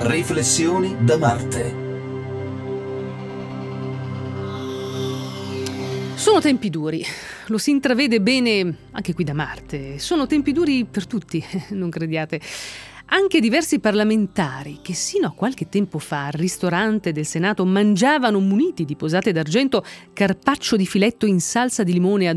Riflessioni da Marte. Sono tempi duri, lo si intravede bene anche qui da Marte. Sono tempi duri per tutti, non crediate. Anche diversi parlamentari che sino a qualche tempo fa al ristorante del Senato mangiavano muniti di posate d'argento carpaccio di filetto in salsa di limone a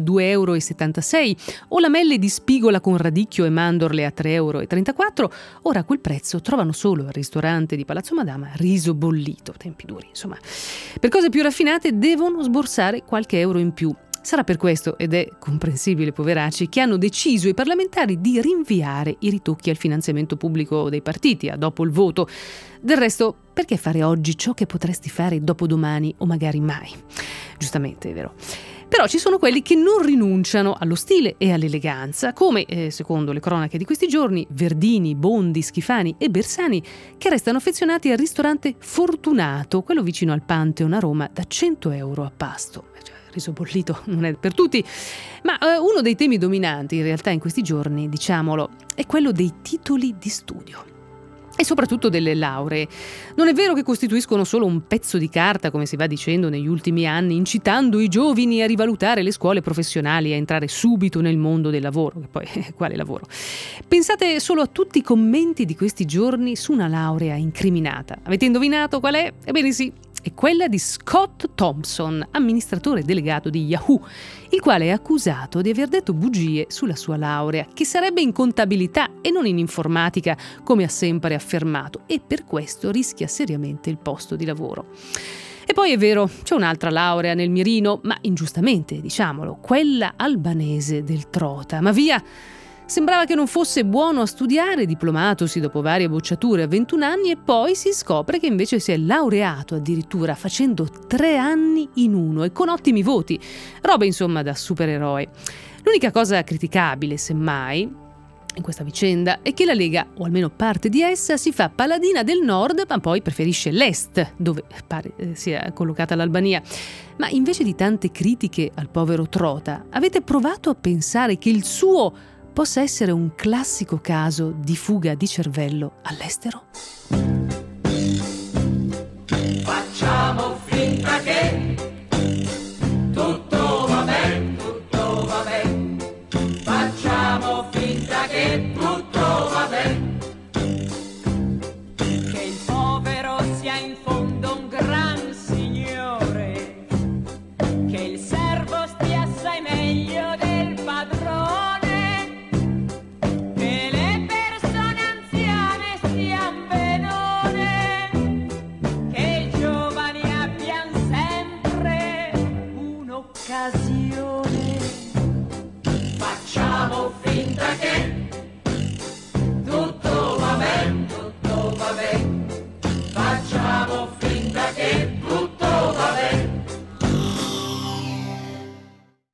2,76 € o lamelle di spigola con radicchio e mandorle a 3,34 €, ora a quel prezzo trovano solo al ristorante di Palazzo Madama riso bollito. Tempi duri, insomma. Per cose più raffinate devono sborsare qualche euro in più. Sarà per questo, ed è comprensibile, poveracci, che hanno deciso i parlamentari di rinviare i ritocchi al finanziamento pubblico dei partiti a dopo il voto. Del resto, perché fare oggi ciò che potresti fare dopodomani o magari mai? Giustamente, è vero. Però ci sono quelli che non rinunciano allo stile e all'eleganza, come, secondo le cronache di questi giorni, Verdini, Bondi, Schifani e Bersani, che restano affezionati al ristorante Fortunato, quello vicino al Pantheon a Roma, da 100 € a pasto. Riso bollito non è per tutti, ma uno dei temi dominanti in realtà in questi giorni, diciamolo, è quello dei titoli di studio e soprattutto delle lauree. Non è vero che costituiscono solo un pezzo di carta, come si va dicendo negli ultimi anni, incitando i giovani a rivalutare le scuole professionali e a entrare subito nel mondo del lavoro, che poi quale lavoro? Pensate solo a tutti i commenti di questi giorni su una laurea incriminata. Avete indovinato qual è? Ebbene sì, è quella di Scott Thompson, amministratore delegato di Yahoo, il quale è accusato di aver detto bugie sulla sua laurea, che sarebbe in contabilità e non in informatica, come ha sempre affermato, e per questo rischia seriamente il posto di lavoro. E poi è vero, c'è un'altra laurea nel mirino, ma ingiustamente, diciamolo, quella albanese del Trota. Ma via! Sembrava che non fosse buono a studiare, diplomatosi dopo varie bocciature a 21 anni e poi si scopre che invece si è laureato addirittura facendo 3 anni in uno e con ottimi voti. Roba insomma da supereroe. L'unica cosa criticabile, semmai, in questa vicenda è che la Lega, o almeno parte di essa, si fa paladina del nord ma poi preferisce l'est, dove pare sia collocata l'Albania. Ma invece di tante critiche al povero Trota, avete provato a pensare che il suo possa essere un classico caso di fuga di cervello all'estero?